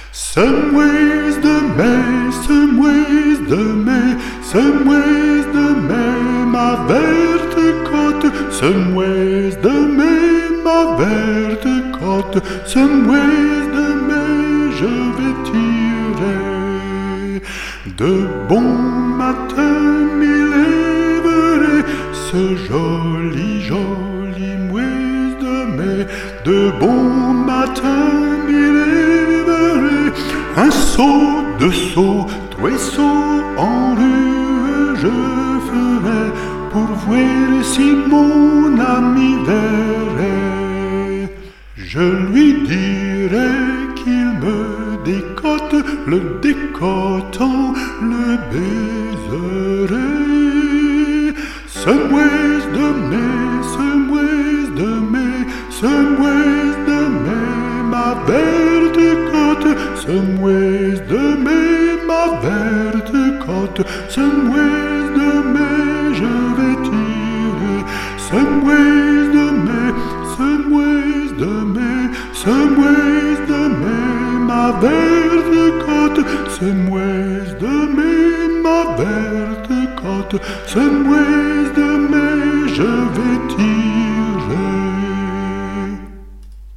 Some ways de mai, some ways de mai, some ways de mai, ma verte côte, some ways de mai, ma verte côte, some ways de mai, je vais tirer. De bon matin m'y lèverai, ce joli, joli mois de mai, de bon matin m'y lèverai. Un saut, deux sauts, trois sauts en rue je ferai pour voir si mon ami verrait. Je lui dirai qu'il me décote, le décotant le baiserai. Some ways de mai, some ways de mai, some ways de mai, ma verte côte, some ways de mai, ma verte côte, some ways de mai, je vais tirer. Some ways de mai, some ways de mai, some ways de mai, ma verte côte, some ways de mai, ma verte côte, some ways de mai, je vais tirer.